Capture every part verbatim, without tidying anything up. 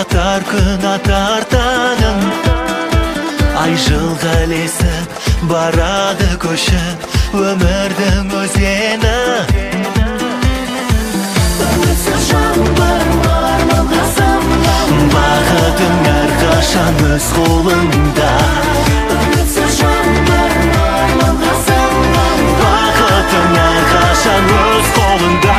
батар күн атар таңым, ай жылға ілесіп барады көшіп өмірдің өзені. Үмітсіз жаңбыр армандасам, бақытың әрқашан өз қолыңда. үмітсіз жаңбыр армандасам, бақытың әрқашан өз қолыңда.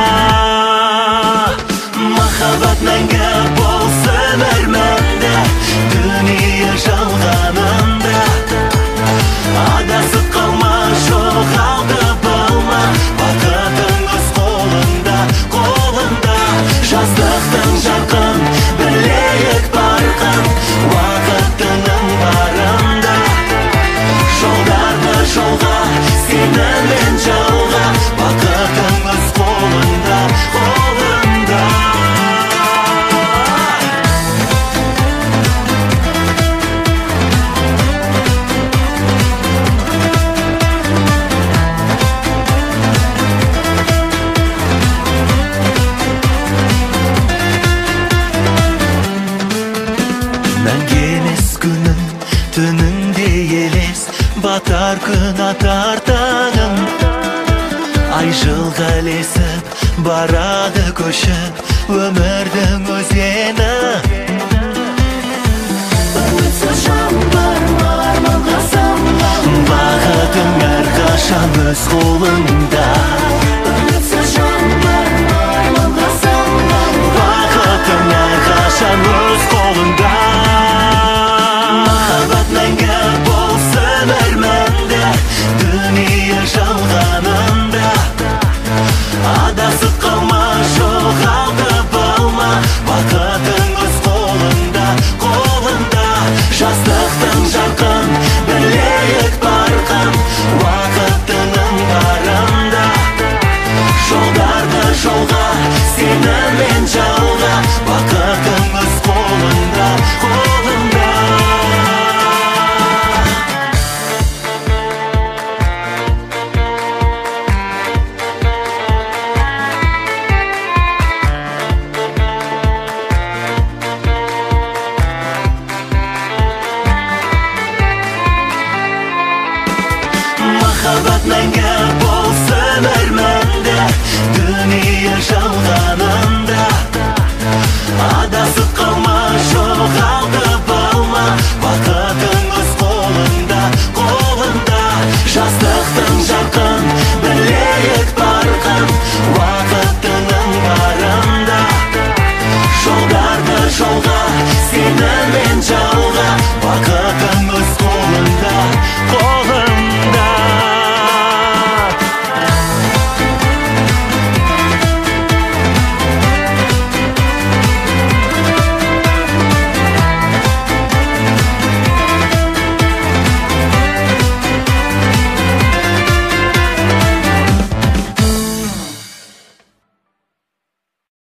Махаббат мәңгі болсын арманда, дүние жалғанында. Адасып қалма, жоғалтып алма, бақытың өз қолыңда, қолыңда. Жастықтың жарқын, білейік барқын, уақыттың барында. Жолдарды жолға, сенімен жалға, бақытың өз қолыңда, қолыңда. Мәңгі емес күнің, түніңде елес, батар күн атар таңым, ай жылға ілесіп барады көшіп өмірдің өзені. үмітсіз жаңбыр армандасам, бақытың әрқашан өз қолыңда. үмітсіз жаңбыр армандасам, бақытың әрқашан өз қолыңда. Махаббат мәңгі болсын арманда, дүние жалғанында. Адасып қалма, жоғалтып алма, бақытың өз қолыңда, қолыңда. Жастықтың жарқын, білейік барқын, уақыттың барында. Жолдарды жолға, сені